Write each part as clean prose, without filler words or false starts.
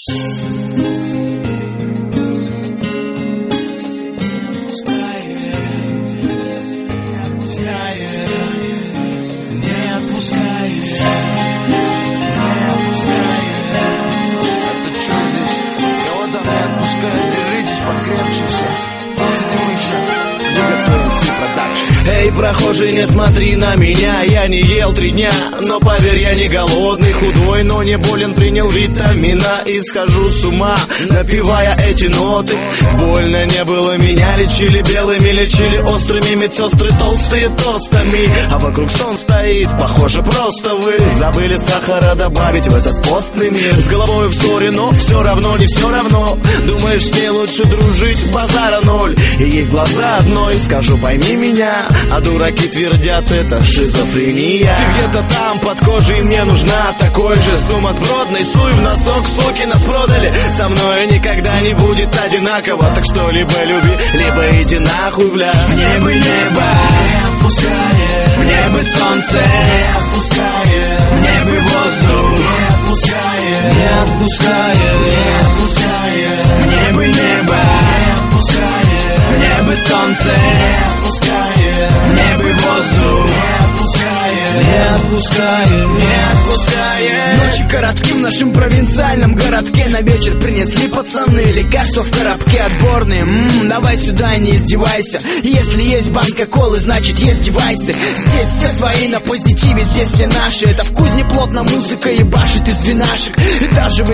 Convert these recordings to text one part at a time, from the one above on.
Эй, прохожий, не смотри на меня, я не ел 3 дня, но поверь, я не голодный, худой, но не болен, принял витамина и схожу с ума, напевая эти ноты. Больно не было, меня лечили белыми, лечили острыми, медсестры толстые тостами, а вокруг сон стоит, похоже, просто вы забыли сахара добавить в этот постный мир. С головой в ссоре, но все равно не все равно, думаешь, с ней лучше дружить, базара ноль, и ей в глаза одной скажу, пойми меня. А дураки твердят, это шизофрения. Ты где-то там под кожей, мне нужна такой же сумасбродный. Суй в носок, соки нас продали, со мной никогда не будет одинаково. Так что либо люби, либо иди нахуй, бля. Мне бы небо, не отпускает, мне бы солнце, не отпускает, мне бы воздух, не отпускает, не отпускает, не отпускает. Мне бы небо, не отпускает, мне бы солнце, не отпускает, мне бы воздух, не отпускает, не отпускает, не отпускает. Ночи коротки в нашем провинциальном городке. На вечер принесли пацаны лекарства в коробке отборные. Давай сюда, не издевайся. Если есть банка колы, значит есть девайсы. Здесь все свои на позитиве, здесь все наши. Это в кузне плотно музыка ебашит из двенашек. И даже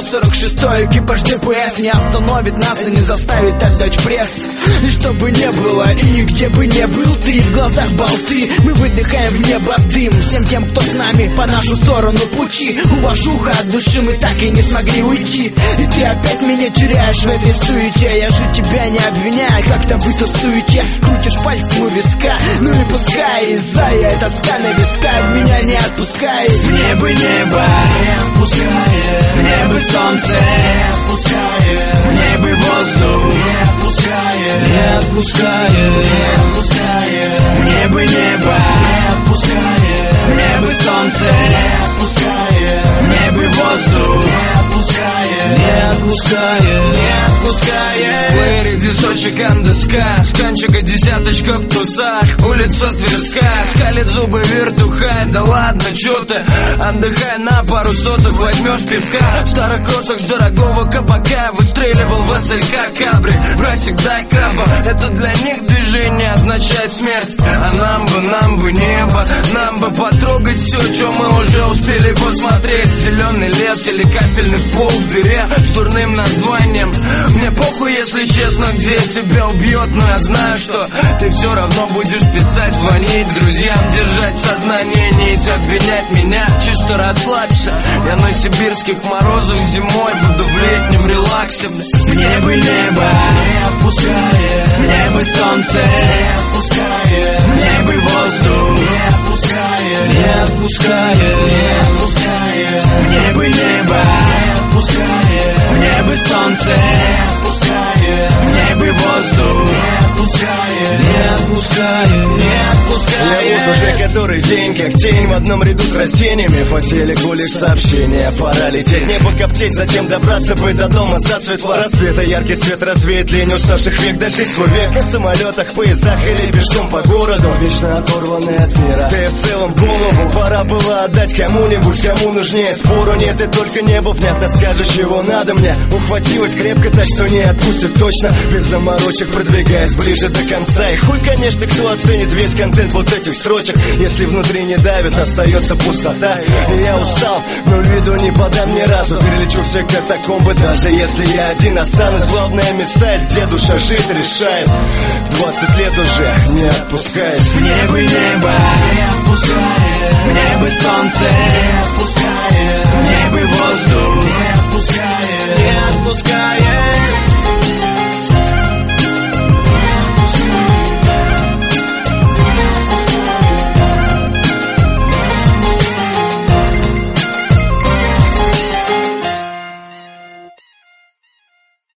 846-й экипаж ДПС не остановит нас и не заставит отдать пресс. И что бы не было, и где бы не был ты, в глазах болты, мы выдыхаем в небо дым. Всем тем, кто с нами по нашу сторону пути, уважуха от души, мы так и не смогли уйти. И ты опять меня теряешь в этой суете. Я же тебя не обвиняю, как-то в этой суете. Крутишь пальцем у виска, ну и пускай. Из-за этот стан на виска от меня не отпускает. Мне бы небо, не отпускает, мне бы солнце, не отпускает, мне бы воздух, не отпускает, не отпускает, не отпускает. Мне бы небо, не отпускает, мне бы солнце, не отпускает, мне бы воздух, не отпускает, не отпускает, не отпускает. Флэри, десочек андеска, с кончика десяточка в трусах, улица Тверская, скалит зубы вертухай. Да ладно, чё ты, отдыхай на пару соток, возьмешь пивка. В старых кроссах с дорогого кабака выстреливал в СЛК кабри. Братик, дай краба, это для них движение означает смерть. А нам бы небо, нам бы потрогать все, что мы уже успели посмотреть. Зеленый лес или кафельный пол в дыре с дурным названием. Мне похуй, если честно, где тебя убьет, но я знаю, что ты все равно будешь писать, звонить друзьям, держать сознание, не идти обвинять меня. Чисто расслабься, я на сибирских морозах зимой буду в летнем релаксе. Мне бы небо, не отпускает, мне бы солнце, не отпускает, мне бы воздух, не отпускает, не отпускает, не отпускает. Мне бы небо, не отпускает, мне бы солнце, не отпускает, мне бы воздух, не отпускает, не отпускает, не отпускает. Я вот уже который день, как тень в одном ряду с растениями. По телеку лишь сообщения, пора лететь, небо коптеть, затем добраться бы до дома засветло. Рассвета яркий свет развеет лень уставших век, дожить свой век на самолетах, поездах или пешком по городу, вечно оторванный от мира. Ты в целом голову пора было отдать кому-нибудь, кому нужнее. Спору нет, и только небо внятно скажешь, чего надо мне. Ухватилась крепко так, что не отпустит точно, без заморочек продвигаясь ближе до конца. И хуй, конечно, кто оценит весь контент вот этих строчек, если внутри не давит, остается пустота. И я устал, но виду не подам ни разу. Перелечу все катакомбы, даже если я один останусь. Главное мечтать, где душа жить решает. 20 лет уже не отпускает. Мне бы небо, не отпускает, мне бы солнце, не отпускает, мне бы воздух, не отпускает, не отпускает.